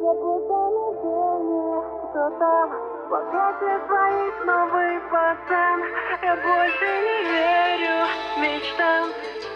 запутанный день, кто-то в объятиях твоих новый пацан. Я больше не верю мечтам.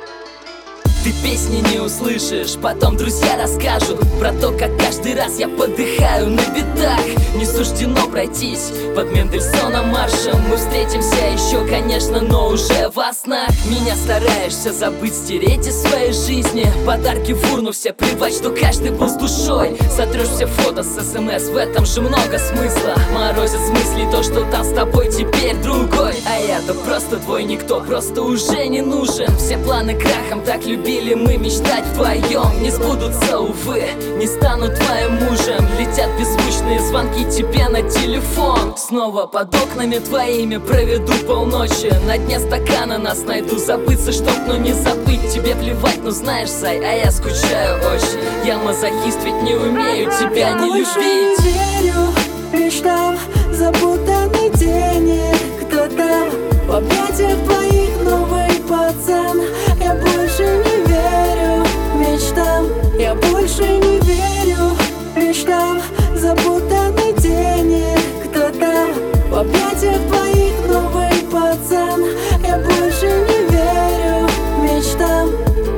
Ты песни не услышишь, потом друзья расскажут про то, как каждый раз я подыхаю на битах. Не суждено пройтись под Мендельсоном маршем. Мы встретимся еще, конечно, но уже во снах. Меня стараешься забыть, стереть из своей жизни. Подарки в урну все плевать, что каждый был с душой. Сотрешь все фото с СМС, в этом же много смысла. Морозит с мыслей то, что там с тобой теперь другой. А я-то просто твой никто, просто уже не нужен. Все планы крахом, так любили мы мечтать вдвоем. Не сбудутся, увы, не стану твоим мужем. Летят беззвучные звонки тебе на телефон. Снова под окнами твоими проведу полночи. На дне стакана нас найду, забыться чтоб, но не забыть. Тебе плевать, но знаешь, Сай, а я скучаю очень. Я мазохист, ведь не умею тебя не любить. Не верю мечтам, запутанный день, кто-то в объятиях твоих новый пацан. Я больше не верю мечтам, я больше не верю мечтам, запутанный день, кто-то в объятиях твоих новый пацан. Я больше не верю мечтам.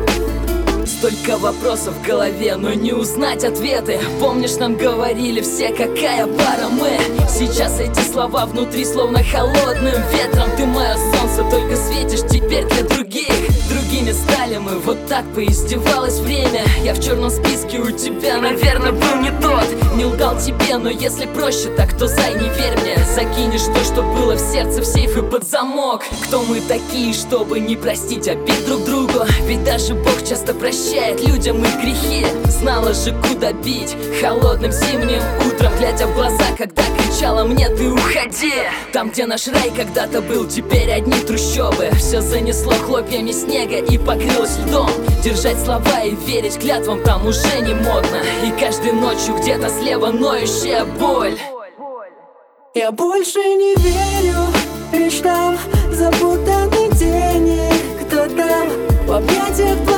Столько вопросов в голове, но не узнать ответы. Помнишь, нам говорили все, какая пара мы? Сейчас эти слова внутри словно холодным ветром. Ты мое солнце, только светишь теперь для других. Другими стали мы, вот так поиздевалось время. Я в черном списке у тебя, наверное, был не тот. Не лгал тебе, но если проще так, то зай, не верь мне. Закинешь то, что было в сердце, в сейф и под замок. Кто мы такие, чтобы не простить обид друг другу? Ведь даже Бог часто прощает людям их грехи. Знала же, куда бить холодным зимним утром, глядя в глаза, когда кричала мне: ты уходи. Там, где наш рай когда-то был, теперь одни трущобы. Все занесло хлопьями снега и покрылось льдом. Держать слова и верить клятвам там уже не модно. И каждой ночью где-то слева ноющая боль. Я больше не верю мечтам, запутанный день, кто-то в объятиях